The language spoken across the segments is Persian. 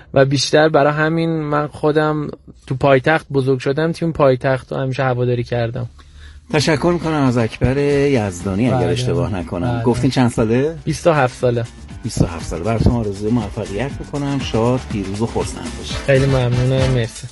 و بیشتر برای همین من خودم تو پایتخت بزرگ شدم، تیم پایتخت رو همیشه هواداری کردم. تشکر میکنم از اکبر یزدانی اگر اشتباه نکنم. گفتین چند ساله؟ 27 ساله. 27 ساله. براتون آرزوی موفقیت میکنم، شاد، پیروز و خرسند باشید. خیلی ممنونم، مرسی.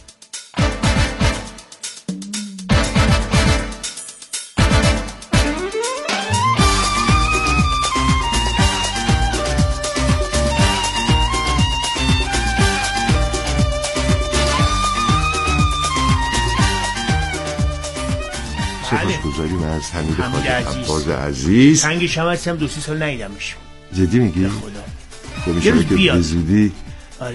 سپاسگزاریم از حمید خاطر عزیز. سنگش هم هستم 2-3 سال ندیدمش. جدی میگی؟ خدا یه روز بیاد. زودی آره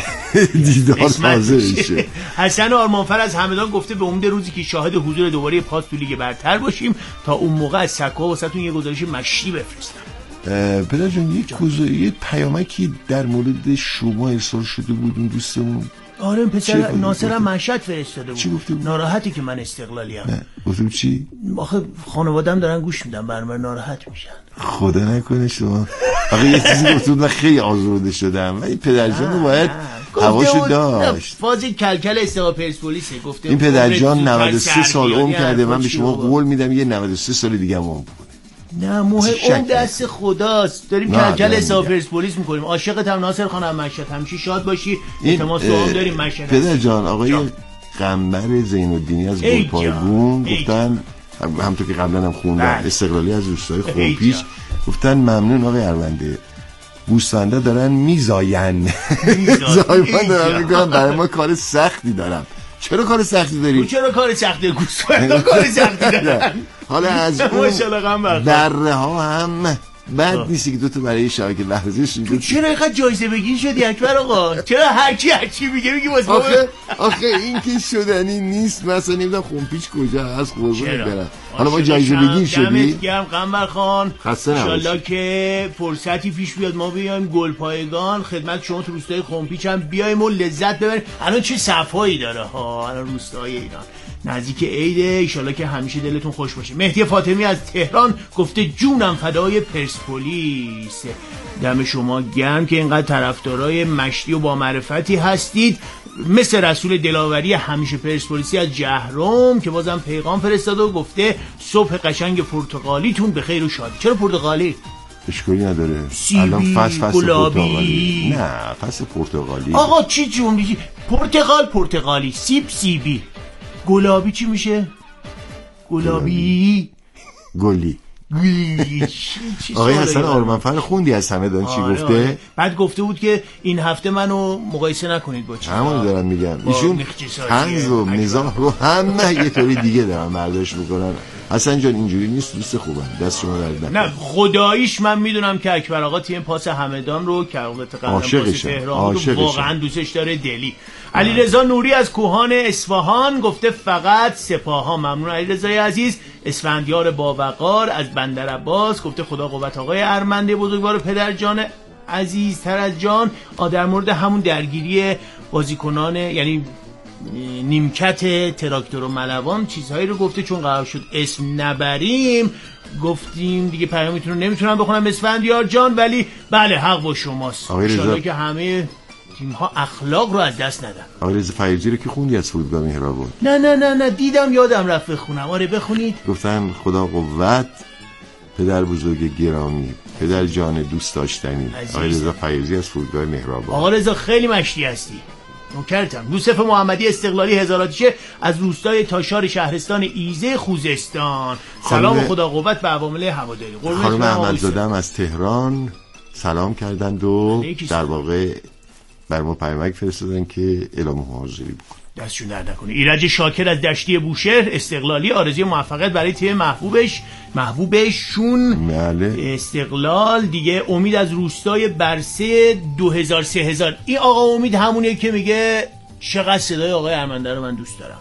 دیدار تازه میشه. حسن آرمانفر از همدان گفته به امید روزی که شاهد حضور دوباره پاس تو لیگ برتر باشیم تا اون موقع از سکوها واسهتون یه گزارش مشتی بفرستم. پدر جان یه پیامکی در مورد شما ارسال شده بود اون دوستمون. آره پسر ناصرم مشهد فرستاده بود. چی گفته بود؟ ناراحتی که من استقلالیم. گفتم چی؟ آخه خانواده‌ام دارن گوش میدن برنامه، ناراحت میشن. خدا نکنه شما. آخه یه چیزی گفتم من خیلی آزرده شدم. این پدرجان باید هواشو داشت. فاز کلکل استقلال پرسپولیس گفته. این پدرجان 93 سال عمر کرده، من به شما قول میدم یه 93 سال دیگه هم عمر بکنه. نه مهم اون دست خداست. داریم کلکل استقلال پرسپولیس میکنیم. عاشقت هم ناصر خانم مشهد، همیشه شاد باشی. التماس دعا داریم مشهد. پدرجان آقای قنبر زین‌الدینی از گلپایگون گفتن، همونطور که قبلا هم خوندم، استقلالی از روستای خونپیش، گفتن ممنون آقای ارونده، گوسفندا دارن میزاین. زایمان دارن میگن برای ما کار سختی دارم. چرا کار سختی داری؟ چرا کار سختی؟ گوسفندا کار سختی دارن. حالا از اون بره ها هم بد نیستی که دوتا برای شبکه لحظه‌ش تو چرا اینقدر جایزه بگیر شدی اکبر آقا؟ چرا هرچی میگه میگی واسه آخه این که شدنی نیست. مثلا نمیدونم خونپیچ کجا هست قربونت برم. حالا ما جایزه بگیر شدی. دمت گرم قنبر خان. خسته نباشی. ان شاءالله که فرصتی پیش بیاد ما بیایم گلپایگان خدمت شما تو روستای خونپیچ هم بیایم و لذت ببریم. الان چه صفایی داره ها الان روستای ایران. نزدیک عیده، ان شاءالله که همیشه دلتون خوش باشه. مهدی فاطمی از تهران گفته جونم فدای پرسپولیس. دم شما گرم که اینقدر طرفدارای مشتی و با معرفتی هستید، مثل رسول دلاوری همیشه پرسپولیسی از جهرم که بازم پیغام فرستاده و گفته صبح قشنگ پرتغالیتون به خیر و شادی. چرا پرتغالی؟ اشکالی نداره. الان فصل پرتغالی. نه فصل پرتغالی. آقا چی جمله؟ پرتغالی، سیبی. گلابی چی میشه؟ گلی. آقای حسن آرمانفر خوندی از همدان چی گفته؟ بعد گفته بود که این هفته منو مقایسه نکنید با چی. همون دارم میگم ایشون طنز و مزاح رو همه یه طوری دیگه دارن برداشت میکنن. حسن جان اینجوری نیست، دوست خوبم، دست شما درد نکنه. نه خداییش من میدونم که اکبر آقا تیم پاس همدان رو که پاس تهران رو واقعا دوستش داره دلی. علیرضا نوری از کوهان اصفهان گفته فقط سپاها. ممنون علیرضای عزیز. اسفندیار باوقار از بندر عباس گفته خدا قوت آقای ارمنده بزرگوار پدرجان عزیزتر از جان. در مورد همون درگیری بازیکنان یعنی نیمکت تراکتور و ملوان چیزهایی رو گفته، چون قرار شد اسم نبریم گفتیم دیگه پیامیتون رو نمیتونم بخونم اسفندیار جان، ولی بله حق با شماست. انشالله که همه تیم‌ها اخلاق رو از دست ندن. آقای رضا فیاضی رو که خوندی از فرودگاه مهرآباد؟ نه دیدم یادم رفت بخونم. آره بخونید. گفتن خدا قوت پدر بزرگ گرامی، پدر جان دوست داشتنی، آقای رضا فیاضی از فرودگاه مهرآباد. آقا رضا خیلی مشتی هستی. نوکرتم. یوسف محمدی استقلالی هزاراتیشه از روستای تاشار شهرستان ایزه خوزستان. سلام و خدا قوت به عوامل هواداری. خانم احمدزاده از تهران سلام کردند و در واقع بر ما پیامک فرستادن که اعلام حاضری بکن. دستشون درد نکنه. ایرج شاکر از دشتی بوشهر استقلالی آرزوی موفقیت برای تیم محبوبشون بله. استقلال دیگه. امید از روستای برسه 2000 این آقا امید همونیه که میگه چقدر صدای آقای ارمنده رو من دوست دارم.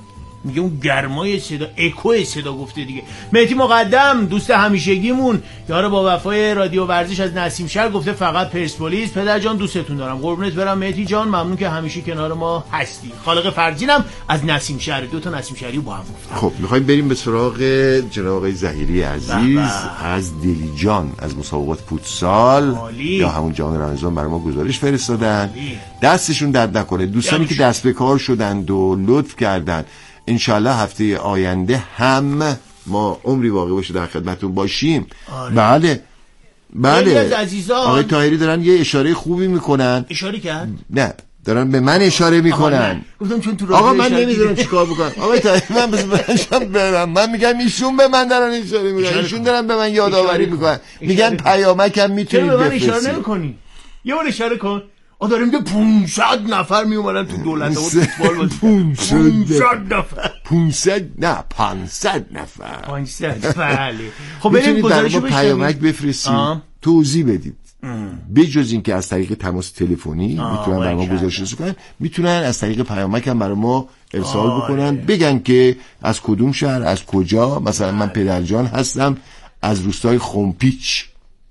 میگه اون گرمای صدا، اکو صدا گفته دیگه. مهدی مقدم دوست همیشگیمون، یار با وفای رادیو ورزش از نسیم شهر، گفته فقط پرسپولیس. پدر جان دوستتون دارم، قربونت برم مهدی جان، ممنون که همیشه کنار ما هستی. خالق فرزینم از نسیم شهر، 2 تا نسیم شهری با هم گفتن. خب میخوایم بریم به سراغ جناب آقای ظهیری عزیز از دلیجان از مسابقات فوتسال یا همون جام رمضان برای ما گزارش فرستادن. دستشون درد نکنه دوستانی که دست به کار شدند و لطف کردند. انشالله هفته آینده هم ما عمری باقی باشه در خدمتون باشیم. بله آقای طاهری دارن یه اشاره خوبی میکنن. اشاره کرد؟ نه دارن به من اشاره میکنن. گفتم چون تو آقا من نمیدونم چیکار بکنم. آقای طاهری من برم من میگم ایشون به من دارن اشاره میکنن، ایشون دارن به من یادآوری میکنن، میگن پیامکم میتونید بفرستید. چرا به من اشاره نمیکنی؟ یه بار اشاره کن. داره میگه 500 نفر میومدن تو دولت فوتبال بازی. 500 نفر 500 نه 500 نفر 500 بله. خب بریم گزارشو پیامک بفرستید توضیح بدید. بجز این که از طریق تماس تلفنی میتونن برای ما گزارش رسو کنن، میتونن از طریق پیامک هم برای ما ارسال بکنن، بگن که از کدوم شهر، از کجا. مثلا من پدرجان هستم از روستای خمپیچ.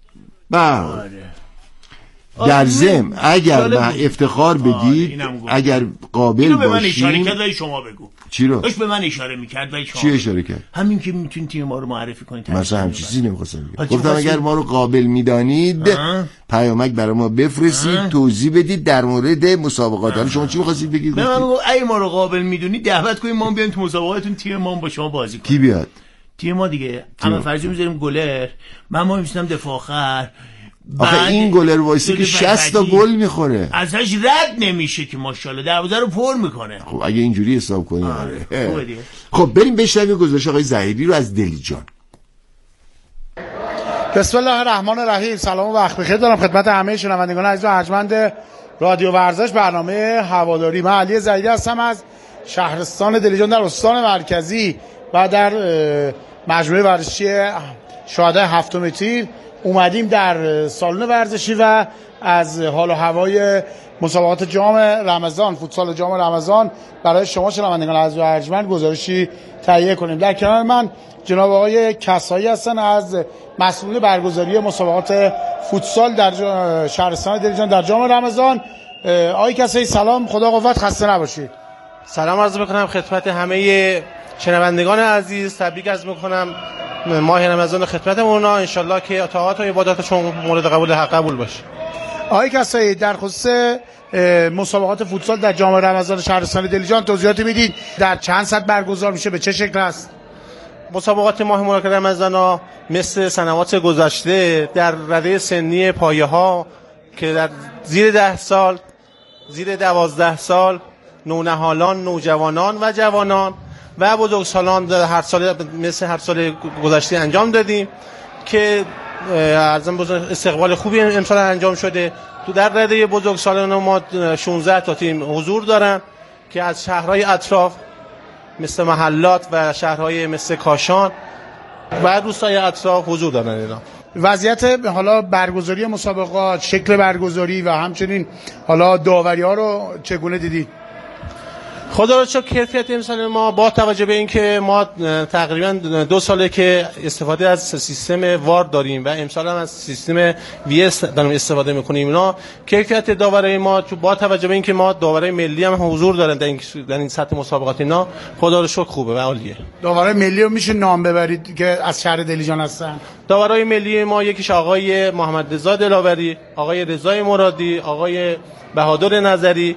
در ضمن اگر من افتخار بدید اگر قابل باشین، من اشاره کرد شما بگو. چی رو؟ داشت به من اشاره میکرد ولی شما چی اشاره کرد؟ همین که میتونید تیم ما رو معرفی کنید. مثلا هم چیزی نمیخواستم بگم. گفتم اگر ما رو قابل میدانید پیامک برای ما بفرستید، توضیح بدید در مورد مسابقات. حالا شما چی می‌خواستید بگید؟ به من بگو اگه ما رو قابل میدونید دعوت کنید ما بیایم تو مسابقاتتون، تیم ما با شما بازی کنیم. کی بیاد؟ تیم ما دیگه. اما فرضی میذاریم گلر، ما میشیم دفاع آخر. آخه این گلر وایسی که 60 تا گل میخوره ازش رد نمیشه که ماشاءالله دروازه رو پر میکنه. خب اگه اینجوری حساب کنیم خب بریم بشنویم گزارش آقای ظهیری رو از دلیجان. بسم الله الرحمن الرحیم. سلام و وقت بخیر دارم خدمت همه شنوندگان عزیز و ارجمند رادیو ورزش برنامه هواداری. من علی ظهیری هستم از شهرستان دلیجان در استان مرکزی و در مجموعه ورزشی شهدای 7 تیر. اومدیم در سالن ورزشی و از حال و هوای مسابقات جام رمضان، فوتسال جام رمضان برای شما شنوندگان عزیز و ارجمند گزارشی تهیه کنیم. در کنار من جناب آقای کسایی هستن از مسئول برگزاری مسابقات فوتسال در شهرستان دلیجان در جام رمضان. آقای کسایی سلام، خدا قوت، خسته نباشید. سلام عرض می‌کنم خدمت همه شنوندگان عزیز، تبریک عرض می‌کنم ماه رمضان خدمتمون. انشالله که اطاعات و عباداتشون مورد قبول حق قبول باشه. آقای کسایی در خصوص مسابقات فوتسال در جام رمضان شهرستان دلیجان توضیحاتی میدید؟ در چند سطح برگزار میشه، به چه شکل است؟ مسابقات ماه مبارک رمضان مثل سنوات گذشته در رده سنی پایه‌ها که در زیر 10 سال، زیر 12 سال، نونهالان، نوجوانان و جوانان و بزرگسالان در هر سال مثل هر سال گذشته انجام دادیم که ارزم بزرگ استقبال خوبی امسال انجام شده. تو در رده بزرگسالان ما 16 تا تیم حضور دارن که از شهرهای اطراف مثل محلات و شهرهای مثل کاشان و روستای اطراف حضور دارن. اینا وضعیت حالا برگزاری مسابقات، شکل برگزاری و همچنین حالا داوری ها رو چگونه دیدید؟ خدا رو شکر کیفیت امسال ما با توجه به اینکه ما تقریبا 2 ساله که استفاده از سیستم وار داریم و امسال هم از سیستم VS داریم استفاده میکنیم، اینا کیفیت داوری ما با توجه به اینکه ما داورای ملی هم حضور دارن در این سطح مسابقات، اینا خدا رو شکر خوبه و عالیه. داورای ملی رو میشه نام ببرید که از شهر دلیجان هستن؟ داورای ملی ما یکیش آقای محمد رضا دلاوری، آقای رضای مرادی، آقای بهادر نظری،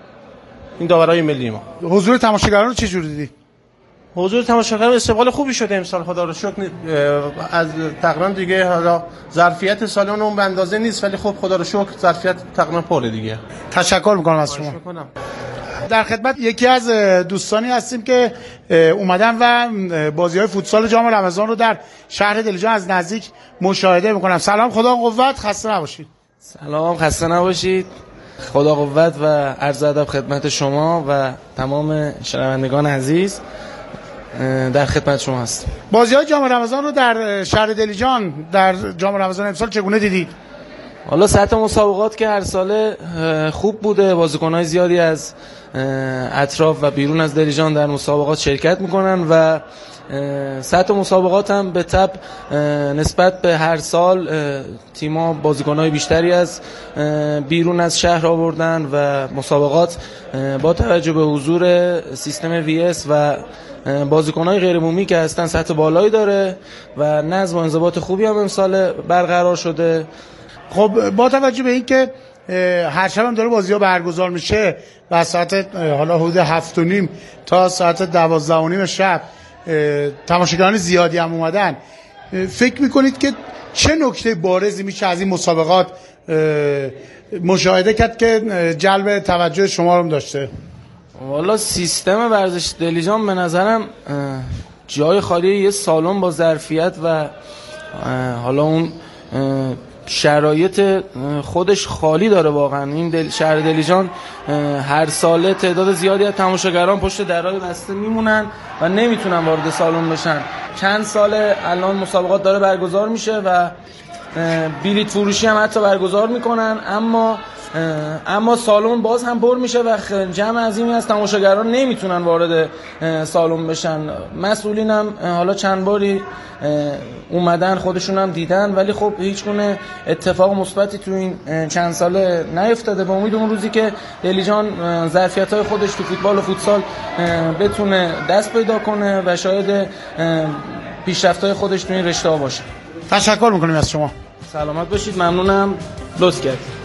این داورای ملی ما. حضور تماشاگران رو چه جوری دیدی؟ حضور تماشاگران استقبال خوبی شده امسال خدا رو شکر. از تقریبا دیگه حالا ظرفیت سالن اون به اندازه نیست ولی خب خدا رو شکر ظرفیت تقریبا پره دیگه. تشکر می‌کنم از شما. در خدمت یکی از دوستانی هستیم که اومدن و بازی‌های فوتسال جام رمضان رو در شهر دلیجان از نزدیک مشاهده می‌کنن. سلام، خدا قوت، خسته نباشید. سلام، خسته نباشید. خدا قوت و عرض ادب خدمت شما و تمام شنوندگان عزیز. در خدمت شما هستم. بازی‌های جام رمضان رو در شهر دلیجان در جام رمضان امسال چگونه دیدید؟ حالا سطح مسابقات که هر ساله خوب بوده، بازیکن‌های زیادی از اطراف و بیرون از دلیجان در مسابقات شرکت میکنن و سطح مسابقات هم به تبع نسبت به هر سال تیم‌ها بازیکن‌های بیشتری از بیرون از شهر آوردن و مسابقات با توجه به حضور سیستم VS و بازیکن‌های غیر عمومی که هستن سطح بالایی داره و نظم و انضباط خوبی هم امسال برقرار شده. خب با توجه به این که هر شب هم داره بازی‌ها برگزار میشه و ساعت حالا حدود 7:30 تا ساعت 12:30 شب تماشاگران زیادی هم اومدن، فکر میکنید که چه نکته بارزی میشه از این مسابقات مشاهده کرد که جلب توجه شما رو داشته؟ والا سیستم ورزش دلیجان به نظرم جای خالی یه سالن با ظرفیت و حالا اون شرایط خودش خالی داره واقعا. این شهر دلیجان هر ساله تعداد زیادی از تماشاگران پشت درهای بسته میمونن و نمیتونن وارد سالن بشن. چند سال الان مسابقات داره برگزار میشه و بلیط فروشی هم حتی برگزار میکنن، اما سالن باز هم پر میشه و جمع عظیمی از تماشاگران نمیتونن وارد سالن بشن. مسئولین هم حالا چند باری اومدن، خودشون هم دیدن، ولی خب هیچ گونه اتفاق مثبتی تو این چند ساله نیفتاده. به امید اون روزی که دلیجان ظرفیت‌های خودش تو فوتبال و فوتسال بتونه دست پیدا کنه و شاید پیشرفت‌های خودش تو این رشته ها باشه. تشکر میکنیم از شما. سلامت باشید، ممنونم، لطف کردید.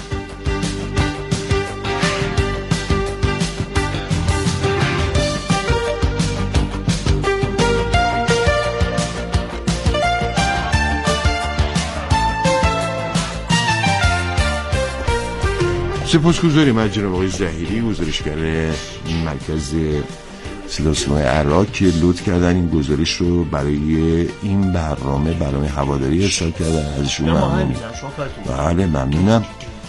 سپاسگزاریم از جناب آقای ظهیری، گزارشگر مرکز صدا و سیمای عراق که لطف کردن این گزارش رو برای این برنامه هواداری ارسال کردن. ازشون ممنونم. بله ممنونم.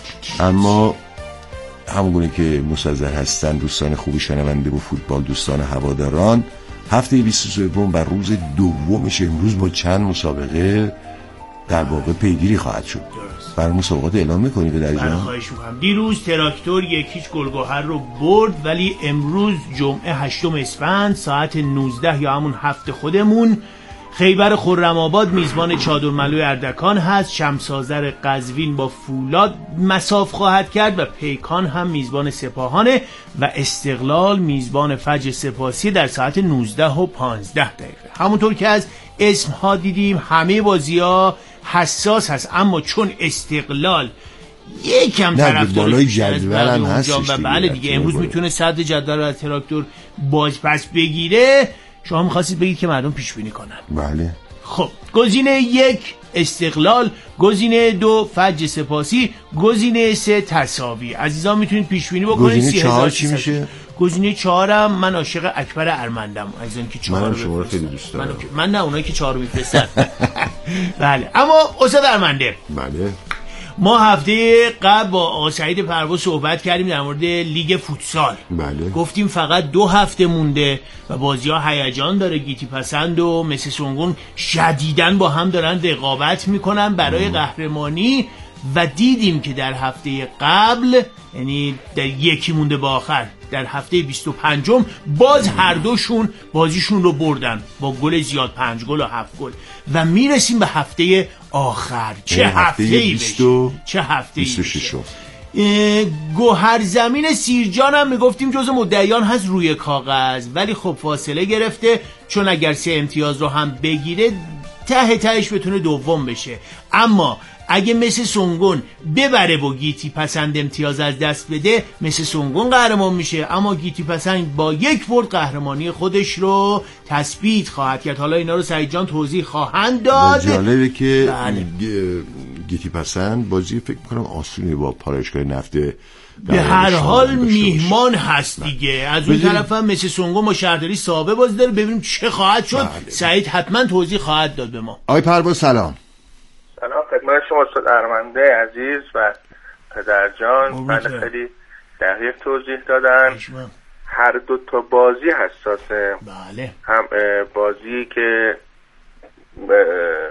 اما همونگونه که مستحضر هستن دوستان خوبی شنونده و فوتبال دوستان هواداران، هفته 23 بر روز دومش امروز با چند مسابقه در واقع پیگیری خواهد شد. برای مسابقات اعلام میکنید در جان؟ خواهش میکنم. دیروز تراکتور 1-0 گلگهر رو برد، ولی امروز جمعه 8 اسفند ساعت 19 یا همون هفته خودمون خیبر خرم‌آباد میزبان چادرملو اردکان هست. شمس‌آذر قزوین با فولاد مساف خواهد کرد و پیکان هم میزبان سپاهانه و استقلال میزبان فجر سپاسی در ساعت 19:15. همونطور که از اسمها دیدیم همه بازی‌ها حساس هست، اما چون استقلال یکم طرفدار جدول هم هستش و بله دیگه امروز میتونه صدر جدول رو از تراکتور بازپس بگیره، شما می‌خواستید بگید که مردم پیش بینی کنن. بله. خب گزینه 1 استقلال، گزینه 2 فجر سپاسی، گزینه 3 تساوی. عزیزان میتونید پیش بینی بکنید. گزینه 4 چی میشه؟ گزینه 4م من عاشق اکبر ارمندم. عزیزان که 4 رو شما خیلی دوست دارم. من نه، اونایی که 4 رو میفرستن. بله. اما استاد ارمنده، بله، ما هفته قبل با آقا سعید پرواز صحبت کردیم در مورد لیگ فوتسال. بله. گفتیم فقط 2 هفته مونده و بازی‌ها هیجان داره. گیتی پسند و مثل سونگون شدیداً با هم دارن رقابت میکنن برای قهرمانی و دیدیم که در هفته قبل، یعنی در یکی مونده با آخر، در هفته 25م باز هر دوشون بازیشون رو بردن با گل زیاد، 5 گل و 7 گل و میرسیم به هفته آخر. چه هفته‌ای بشه، چه هفته‌ای بشه. گوهر زمین سیرجان هم میگفتیم جز مدعیان هست روی کاغذ، ولی خب فاصله گرفته، چون اگر 3 امتیاز رو هم بگیره ته تهش بتونه دوم بشه. اما اگه مثل سونگون ببره و گیتی پسند امتیاز از دست بده، مثل سونگون قهرمان میشه، اما گیتی پسند با 1 برد قهرمانی خودش رو تثبیت خواهد کرد. حالا اینا رو سعید جان توضیح خواهند داد. جالبه که گیتی پسند بازی فکر میکنم آسونی با پارایشگاه نفت به هر حال میهمان هست دیگه. از اون طرف هم مثل سونگون با شهرداری صاحبه بازی داره، ببینیم چه خواهد شد. سعید حتما توضیح خواهد داد به ما. آقای پرواز سلام. سلام خدمت شما استاد ارمنده عزیز و پدرجان. من خیلی دقیق توضیح دادن. هر دو تا بازی حساسه. بله. هم بازی که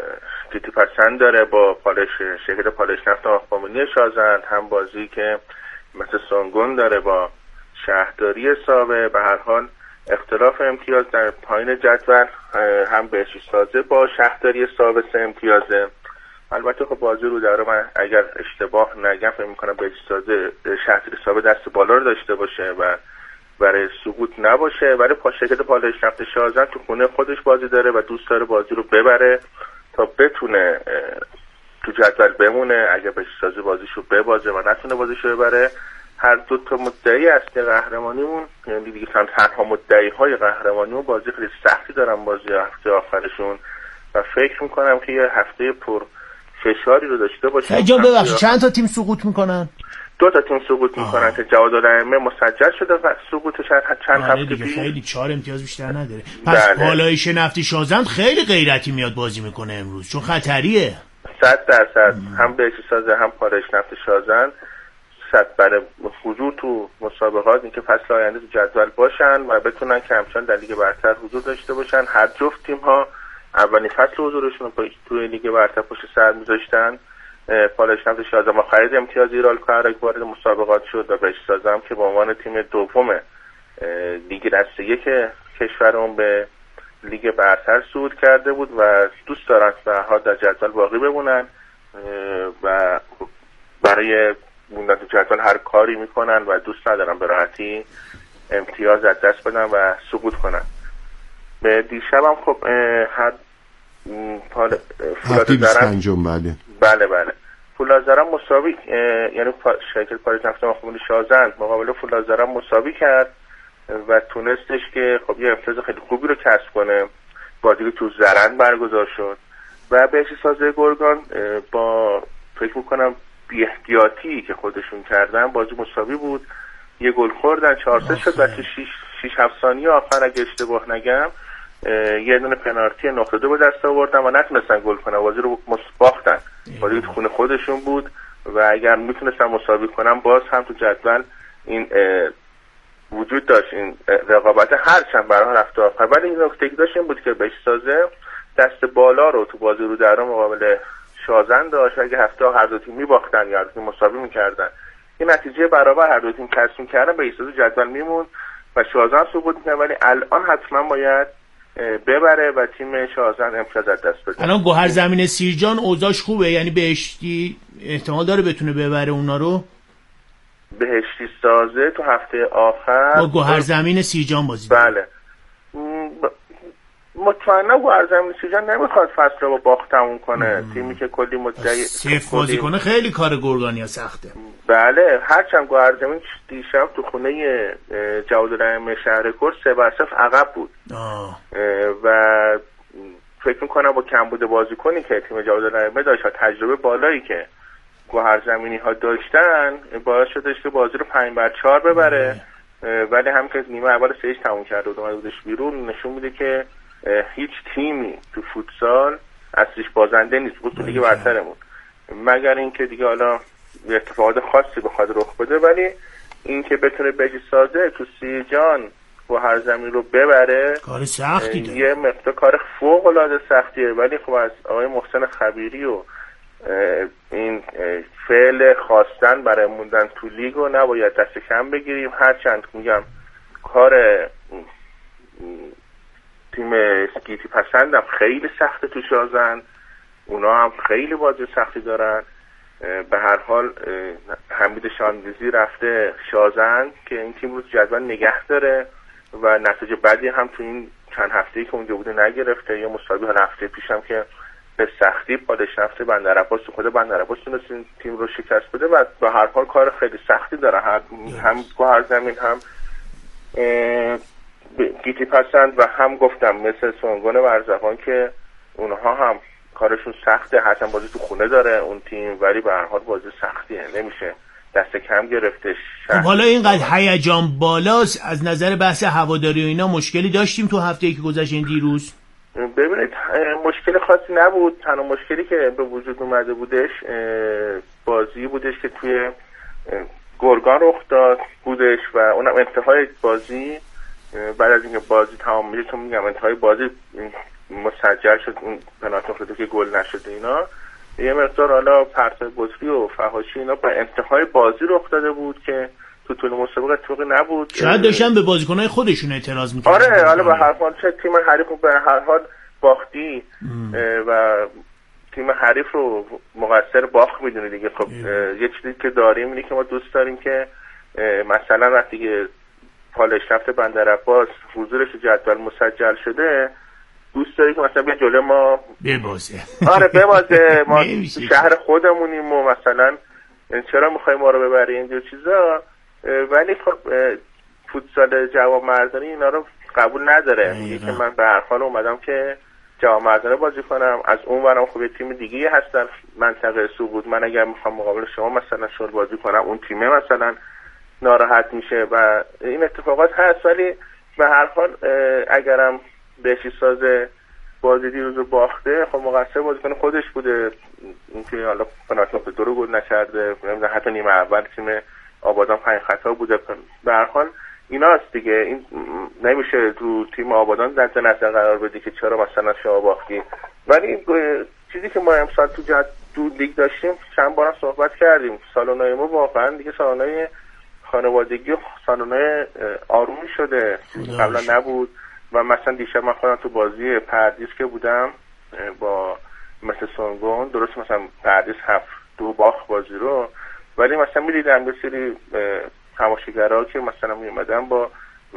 گیتی پسند داره با شرکت پالش نفت آقامونی شازند، هم بازی که مثل سانگون داره با شهرداری ساوه. به هر حال اختلاف امتیاز در پایین جدول، هم بهشتی سازه با شهرداری ساوه 3 امتیازه. البته خب بازی رو در من اگر اشتباه نگم فکر می‌کنم بهشتی سازه شهرداری ساوه دست بالا رو داشته باشه و برای سقوط نباشه، ولی شرکت پالش نفت شازند تو خونه خودش بازی داره و دوست داره بازی رو ببره تا بتونه تو جدول بمونه. اگر بهشتی سازه بازیشو ببازه و نتونه بازیشو ببره، هر دو تا مدعی اصلی قهرمانیمون، یعنی دیگه تنها مدعی‌های قهرمانیمون بازی خیلی سختی دارن بازی هفته آخرشون و فکر می‌کنم که یه هفته پر فشاری رو داشته باشه. اینجا ببخشید چند تا تیم سقوط می‌کنن؟ 2 تا تیم سقوط می‌کنن که جواد الائمه مسجل شده و سقوطش چند هفته پیش خیلی 4 امتیاز بیشتر نداره. پس پالایش نفت شازند خیلی غیرتی میاد بازی میکنه امروز، چون خطریه. 100% هم بهشتی سازه هم پالایش نفت شازند برای حضور تو مسابقات این که فصل آینده تو جدول باشن و بتونن که همچنان در لیگ برتر حضور داشته باشن. هر جفت تیم ها اولین فصل حضورشون رو توی لیگ برتر پشت سر میذاشتن. پالایش نفت شازده با خرید امتیازی ایرال کارک وارد مسابقات شد و بهشتی سازه هم که به عنوان تیم دوم لیگ دسته یک کشورمون به لیگ برتر صعود کرده بود و دوست دارن به هر حال در جدول باقی بمونن و برای موندن تو جدول هر کاری میکنن و دوست ندارن به راحتی امتیاز از دست بدن و سقوط کنن. به دیشب هم خب هفته 25 بله فولادزرم مساوی، یعنی شرکت پالایش نفت آقامونی شازند مقابل فولادزرم مساوی کرد و تونستش که خب یه امتیاز خیلی خوبی رو کسب کنه. بازی که تو زرند برگزار شد و بهشتی سازه گرگان با فکر میکنم بی احتیاطی که خودشون کردن بازی مساوی بود. یه گل خوردن 4-3 شد و تو 6-7 ثانیه آخر اگه اشتباه نگم یه دونه پنالتی نقطه 2 به دست آوردن و نتونستن گل کنن، بازی رو باختن. بازی تو خونه خودشون بود و اگر میتونستن مساوی کنن باز هم تو جدول این وجود داشت، این رقابت هرچند برای هفته آخر. ولی این نکته که داشت این بود که بهشتی سازه دست بالا رو تو بازی رو در مقابل شازند داشت. اگه هفته هر دو تیم میباختن یا هر دو تیم مساوی میکردن این نتیجه برابر هر دو تیم کسب میکردن بهشتی سازه جدول میمون و شازند سقوط میکنه، ولی الان حتما باید ببره و تیم شازند امتیاز از دست بده. الان گوهر زمین سیرجان اوضاعش خوبه، یعنی بهشتی احتمال داره بتونه ببره اونا رو؟ بهشتی سازه تو هفته آخر با گوهر زمین سیرجان بازی بله مطمئنا گوهر زمین سیرجان نمیخواد فصل رو با باخت تموم کنه. تیمی که کلی مدعی صفر بازی کنه خیلی کار گرگانیا سخته. بله هرچند گوهر زمین دیشب تو خونه جواد الائمه شهرکرد 3-0 عقب بود و فکر میکنم با کمبود بازیکنی که تیم جواد الائمه داشت و تجربه بالایی که گوهر زمینی ها داشتن باعث شدش که بازی رو 5-4 ببره. ولی هم که نیمه اول سه‌اش تموم کرده و اومدش بیرون نشون میده که هیچ تیمی تو فوتسال اصلیش بازنده نیست بود تو لیگ برترمون، مگر اینکه دیگه حالا اتفاقات خاصی بخواد رخ بده. ولی اینکه بتونه بهشتی سازه تو سیرجان گوهر زمین رو ببره کار سختی یه مقدار کار فوق العاده سختیه. ولی خب از آقای محسن خبیری و این فعل خواستن برای موندن تو لیگ رو نباید دست کم بگیریم. هرچند میگم کار تیم گیتی پسندم خیلی سخته تو شازند، اونا هم خیلی بازی سختی دارن. به هر حال حمید شاندیزی رفته شازند که این تیم رو جدول نگه داره و نتیجه بعدی هم تو این چند هفته‌ای که اونجا بوده نگرفته. یا مسابقه هفته پیشم که به سختی پالایش نفت بندرعباس تو خود بندرعباس تونست این تیم رو شکست بده و به هر حال کار خیلی سختی داره. هم گوهر زمین هم گیتی پسند و هم گفتم مثل سانگون ورزبان که اونها هم کارشون سخته، هرچند بازی تو خونه داره اون تیم، ولی به هر حال بازی سختیه، نمیشه دست کم گرفتش. حالا اینقدر هیجان بالاست از نظر بحث هواداری و اینا مشکلی داشتیم تو هفته‌ای که گذشت این دیروز؟ ببینید مشکل خاصی نبود. تنها مشکلی که به وجود اومده بودش بازی بودش که توی گرگان رخ داد بودش و اونم انتهای بازی بعد از اینکه بازی تمام میشه، چون میگم انتهای بازی مسجل شد اون پنالتی افتاده که گل نشده اینا، یه مقدار حالا پرتاب بطری و فحاشی اینا به انتهای بازی رخ داده بود که تو طول مسابقه اتفاقی نبود. شاید داشتن به بازیکن‌های خودشون اعتراض می‌کردن. آره حالا به هر حال چه تیم حریف به هر حال باختی و تیم حریف رو مقصر باخت میدونه دیگه. خب یه چیزی که داریم اینه که ما دوست داریم که مثلا وقتی که پالش رفت بندرعباس حضورش جدول مسجل شده، دوست داریم که مثلا بیا جلوی ما ببازه. آره ببازه، ما شهر خودمونیم و مثلا چرا میخوای ما رو ببری اینجور چیزا. ولی خب فوتسال جواب مردانی اینا رو قبول نداره، میگه که من به هر حال اومدم که جواب مردانه بازی کنم، از اون ورم خب یه تیم دیگه هستن منطقه سقوط، من اگر میخوام مقابل شما مثلا شل بازی کنم اون تیمه مثلا ناراحت میشه و این اتفاقات هست. ولی به هر حال اگرم بهشی ساز بازی دیروز رو باخته، خب مقصر بازیکن خودش بوده، اینکه حالا پنالتی افتاده رو گل نکرده، حتی نیمه اول تیم آبادان 5 خطا بوده. به هر حال ایناست دیگه، این نمیشه تو تیم آبادان در نظر قرار بدی که چرا مثلا شما باختی. ولی چیزی که ما امسال تو لیگ داشتیم چند بار صحبت کردیم، سالن‌های ما واقعا دیگه سالن‌های خانوادگی و سالن‌های آرومی شده، قبلا نبود. و مثلا دیشب من خودم تو بازی پردیس که بودم با مثل سونگون، درست مثلا پردیس 7-2 باخت بازی رو، ولی مثلا می‌دیدم یه سری تماشاگرها که مثلا میومدن با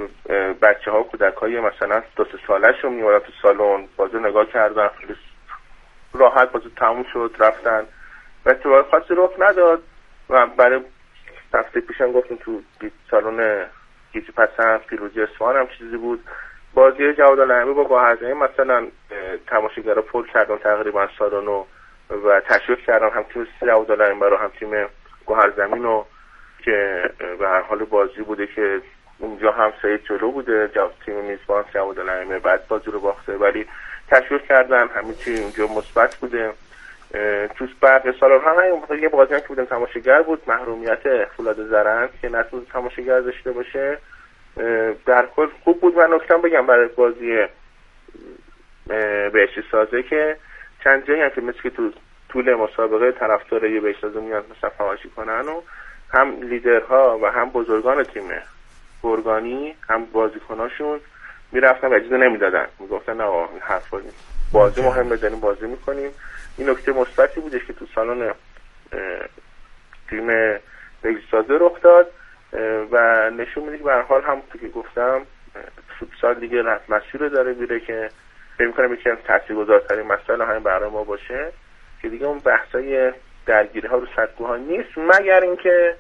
بچه‌ها کودکای مثلا 2-3 ساله‌شون میومدن تو سالن بازی نگاه کردن، خیلی راحت بازی تموم شد رفتن و اتفاق خاصی رخ نداد. و برای هفته پیشم گفتیم تو سالن گیتی پسند پیروزی اصفهان هم چیزی بود، بازی جواد العلمی با گوهرزمین مثلا تماشاگرها پر کردن تقریبا سالن و تشویق کردن هم تیم جواد العلمی برای هم تیم گوهرزمین رو که به هر حال بازی بوده که اونجا هم سعید جلو بوده، تیم میزبان جواد العلمی بعد بازی رو باخته، ولی تشویق کردن، همه چی اونجا مثبت بوده. تو برق سالن هم یه بازی هم که بودن تماشاگر بود، محرومیت فولاد زرند که نتونست تماشاگر داشته باشه. در کل خوب بود. و نکتم بگم برای بازی بهشتی سازه که چند جایی هم که مثل که تو طول مسابقه طرفدار یه بهشتی سازه میاد مثلا فحاشی کنن و هم لیدرها و هم بزرگان تیم گرگانی هم بازیکناشون میرفتن و اجازه نمیدادن، میگفتن نه این حرفا نیست، بازی مهمه داریم بازی میکنیم. این نکته مثبتی بودش که تو سالن تیم بهشتی سازه رخ داد و نشون میده که به هر حال هم که گفتم فوتسال دیگه مسیر داره میره که فکر می‌کنم یکی از تاثیرگذارترین مسائل همین برای ما باشه که دیگه اون بحثای درگیری‌ها رو سطح‌ها نیست، مگر اینکه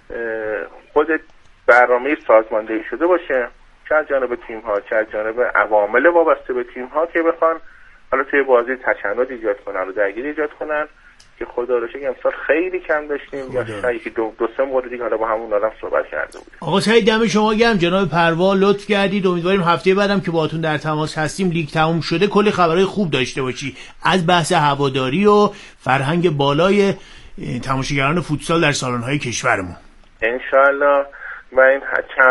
خود برنامه سازماندهی شده باشه چه از جانب تیم‌ها چه از جانب عوامل وابسته به تیم‌ها که بخوان حالا توی بازی تشنج ایجاد کنن و درگیری ایجاد کنن که خدا رو شکر امسال خیلی کم داشتیم یا یکی دو سه مورد دیگه حالا با همون آدم صحبت کرده بودیم. آقا سعید دم شما گرم، جناب پروا لطف کردید. امیدواریم هفته بعدم که باهاتون در تماس هستیم لیگ تموم شده کلی خبرهای خوب داشته باشی از بحث هواداری و فرهنگ بالای تماشاگران فوتسال در سالن‌های کشورمون ان شاء الله. و این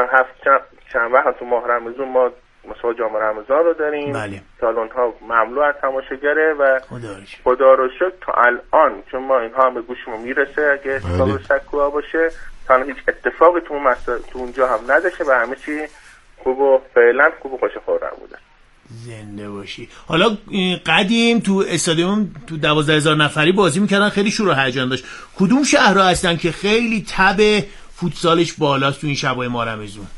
چند وقت تو ماه رمضان ما مسابقه جام رمضان رو داریم. بله. سالن‌ها مملو از تماشاگره و خدا رو شکر تا الان چون ما اینها هم به گوشمون میرسه اگه اتفاق شکوها باشه تا هیچ اتفاقی تو اونجا هم نداشه و همه چی خوب و فعلا خوب و خوش خورم بوده. زنده باشی. حالا قدیم تو استادیوم تو 12,000 نفری بازی میکردن، خیلی شور و هیجان داشت. کدوم شهرها هستن که خیلی تب فوتسالش بالاست تو این شبای ماه رمضان؟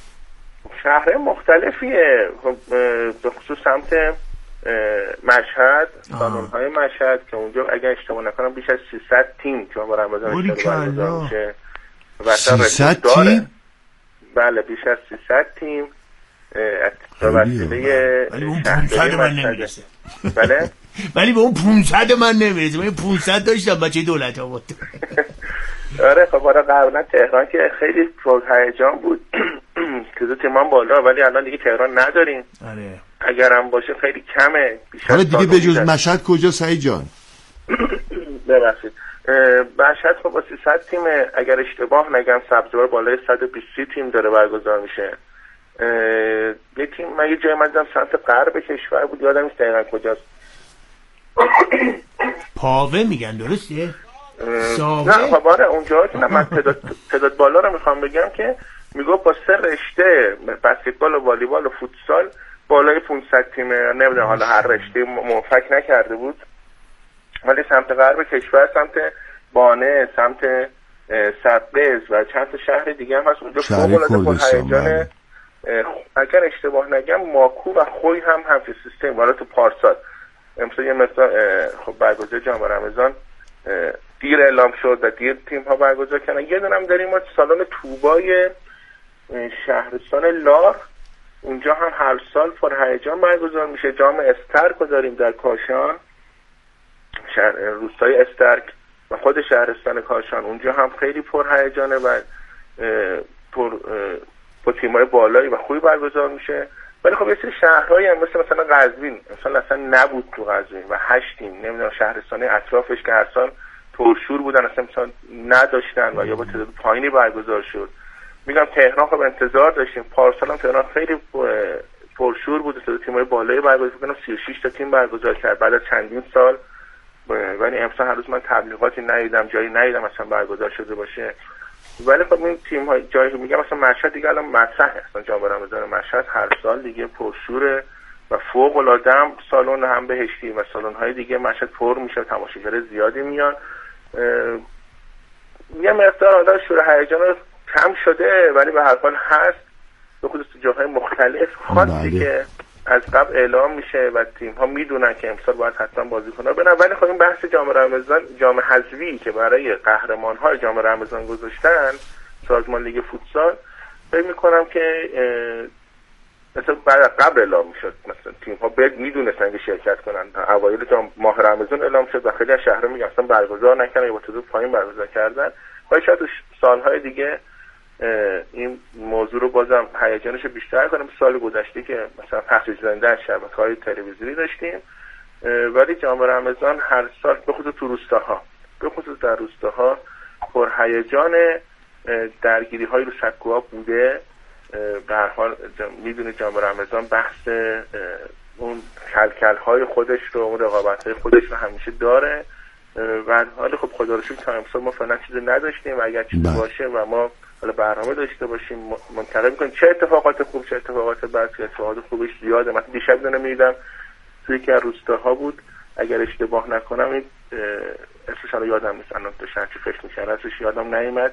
شهر مختلفیه، به خصوص سمت مشهد، سالن‌های مشهد که اونجا اگر اشتباه نکنم بیش از 300 تیم که ما رمضان برگزار میشه. 300 تیم؟ بله بیش از 300 تیم به وسیله ولی اون 500 من نمیرسه. بله ولی به اون 500 من نمیرسه. من 500 داشتم بچه دولت آباد. آره خب حالا قبلا تهران که خیلی پرهیجان بود که تیمان بالا، ولی الان دیگه تهران نداریم. آره اگرم باشه خیلی کمه. حالا دیگه به جز مشهد کجا سعید جان؟ ببخشید مشهد خب با 300 تیم اگر اشتباه نگم سبزوار بالای 120 تیم داره برگزار میشه. یه تیم من یه جای دیدم سمت غرب کشور بود، یادم نیست دقیقاً کجاست. پاوه میگن درسته؟ نه خباره اونجا که من تعداد بالا رو میخوام بگم که میگو با 3 رشته بسکتبال و والیبال و فوتسال بالای 500 تیمه، نمیدونم حالا هر رشته موفق نکرده بود، ولی سمت غرب کشور، سمت بانه، سمت سبز و چند تا شهر دیگه هم هست اونجا فوق‌العاده پرهیجانه. اگر اشتباه نگم ماکو و خوی هم همچین سیستم والا تو پارسال امسال یه مثلا خب برگزار جام رمضان دیر اعلام شد و دیر تیم ها برگزار کردن. یه دونم داریم ما سالن توبای شهرستان لار، اونجا هم هر سال پرهیجان برگزار میشه. جام استرک رو داریم در کاشان، روستای استرک و خود شهرستان کاشان، اونجا هم خیلی پرهیجانه و با تیم‌های بالایی و خوبی برگزار میشه. ولی خب یه سری شهرهایی هم مثلا قزوین اصلا نبود تو قزوین و 8 تیم نمیدونم شهرستان اطرافش که هر سال پرشور بودن مثلا نداشتن و یا با تعداد پایینی برگزار شد. میگم تهران خب انتظار داشتیم، پارسال هم تهران خیلی پرشور بود، تعداد تیم‌های بالایی برگزار کردن، 36 تا تیم برگزار کرد بعد از چندین سال. ولی امسال هنوز من تبلیغاتی ندیدم، جایی ندیدم اصلا برگزار شده باشه. ولی خب این تیم‌ها جایی که میگم مثلا مشهد دیگه الان مطرحه، اصلا جام رمضان مشهد هر سال دیگه پرشوره و فوق‌العاده هم سالن هم بهشتی و سالن‌های دیگه مشهد پر میشه، تماشاگر زیادی میان. یه مقدار حالا شور هیجان کم شده ولی به هر حال هست، به خصوص تو جاهای مختلف خاصی که از قبل اعلام میشه و تیم‌ها میدونن که امسال باید حتما بازیکن‌ها برن. ولی خب این بحث جام رمضان، جام حذفی که برای قهرمان‌های جام رمضان گذاشتن سازمان لیگ فوتسال، فکر می‌کنم که مثلا بعد قبل اعلام میشد مثلا تیم‌ها میدونستن که شرکت کنن، اوایل ماه رمضان اعلام شد و خیلی از شهرها میگن اصلا برگزار نکنن یا با تعداد پایین برگزار کردن. و شاید سال‌های دیگه این موضوع رو بازم هیجانش رو بیشتر کنیم. سال گذشته که مثلا پخش زنده از شبکه‌های تلویزیونی داشتیم، ولی جام رمضان هر سال به خصوص تو روستاها، به خصوص در روستاها پرهیجان درگیری‌های رو سکوها بوده. به هر حال میدونه جام رمضان بحث اون کلکل‌های خودش رو، اون رقابت‌های خودش رو همیشه داره و حالا خب خدا رو شکر تا امسال ما فعلا چیزی نداشتیم و اگر چیزی باشه و ما حالا برنامه داشته باشیم منتقل می‌کنیم چه اتفاقات خوب چه اتفاقات بد. اتفاقات خوبش زیاده. مثلا دیشب دونه می‌دیدم توی یکی از روستاها بود، اگر اشتباه نکنم این اسمش رو یادم نیست الان داشتم چی فکر می‌کردم اسمش یادم نمیاد،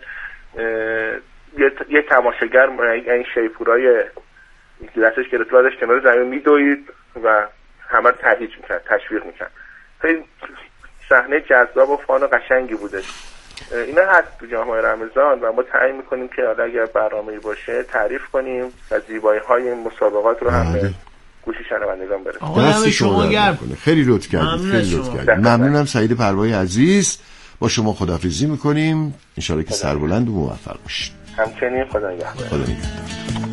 یه تماشاگر این شیپورای دستش گرفت بعدش کنار زمین میدوید و همه رو تهییج می‌کرد، تشویق می‌کرد. خیلی صحنه جذاب و فان و قشنگی بودش. اینا هست تو جام رمضان و ما تعیین میکنیم که حالا اگر برنامه‌ای باشه تعریف کنیم و زیبایی‌های این مسابقات رو هم به گوش شنوندگان برسونیم. دست شما گرم. خیلی لطف کردید، خیلی لطف کردید. ممنونم سعید پروای عزیز. با شما خداحافظی میکنیم، ان شاءالله که سربلند و موفق باشید. همچنین خدا نگهدار. خدا نگهدار.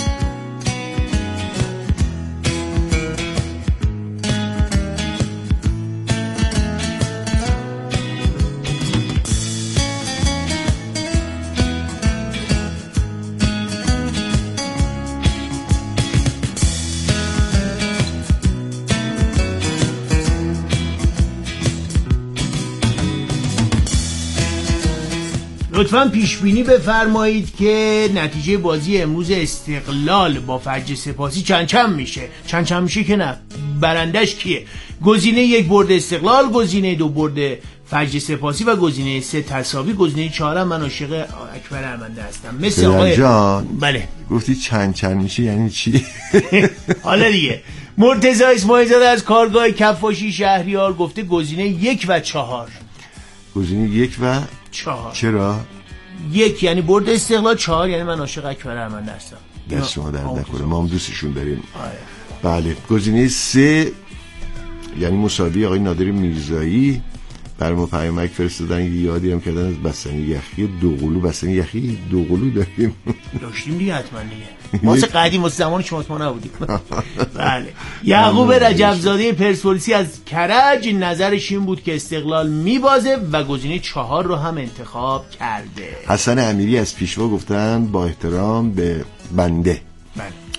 لطفاً پیش بینی بفرمایید که نتیجه بازی امروز استقلال با فجر سپاسی چند میشه. چند میشه که نه، برندش کیه؟ گزینه 1 برد استقلال، گزینه 2 برد فجر سپاسی و گزینه 3 تساوی. گزینه 4 من عاشق اکبر ارمنده هستم. مثل آقای جان. بله گفتی چند میشه یعنی چی؟ حالا دیگه مرتضی اسماعیل زاده از کارگاه کفاشی شهریار گفته گزینه 1 و 4. گزینه 1 و 4. چرا؟ 1 یعنی برد استقلال، 4 یعنی من عاشق اکبر ارمنده هستم. دست شما درد نکنه، ما هم دوستشون داریم. بله. گزینه 3 یعنی مساوی آقای نادر میرزایی. برای ما پیامک فرستادن، یادی هم کردن از بستنی یخی دوقلو. بستنی یخی دوقلو داریم دیگه حتما دیگه. واسه قدیم واسه زمان شما ما نبودیم. بله. یعقوب رجبزاده پرسپولیسی از کرج نظرش این بود که استقلال میبازه و گزینه 4 رو هم انتخاب کرده. حسن امیری از پیشوا گفتن با احترام به بنده. بله.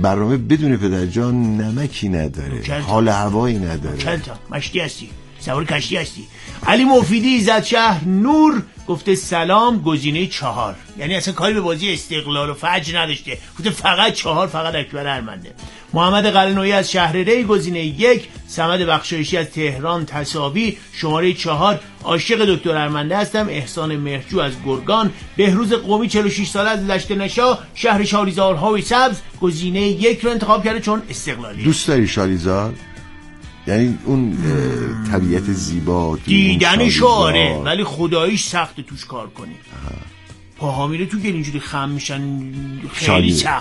برنامه بدون پدرجان نمکی نداره، حال هوایی نداره. چندتا مشتی هستی، سوار کشتی هستی. علی مفیدی ایزد شهر نور گفته سلام، گزینه 4، یعنی اصلا کاری به بازی استقلال و فجر نداشته، گفته فقط 4، فقط اکبر ارمنده. محمد قلنویی از شهر ری گزینه 1، صمد بخشایشی از تهران تساوی، شماره 4، عاشق دکتر ارمنده هستم، احسان مهرجو از گرگان، بهروز قومی 46 ساله از دشت نشا شهر شالیزارهای سبز گزینه 1 رو انتخاب کرده چون استقلالی. دوست داری شالیزار؟ یعنی اون طبیعت زیبا دیدنش آره، ولی خداییش سخت توش کار کنی. پاها میره تو گل اینجوری خم میشن، خیلی سخت.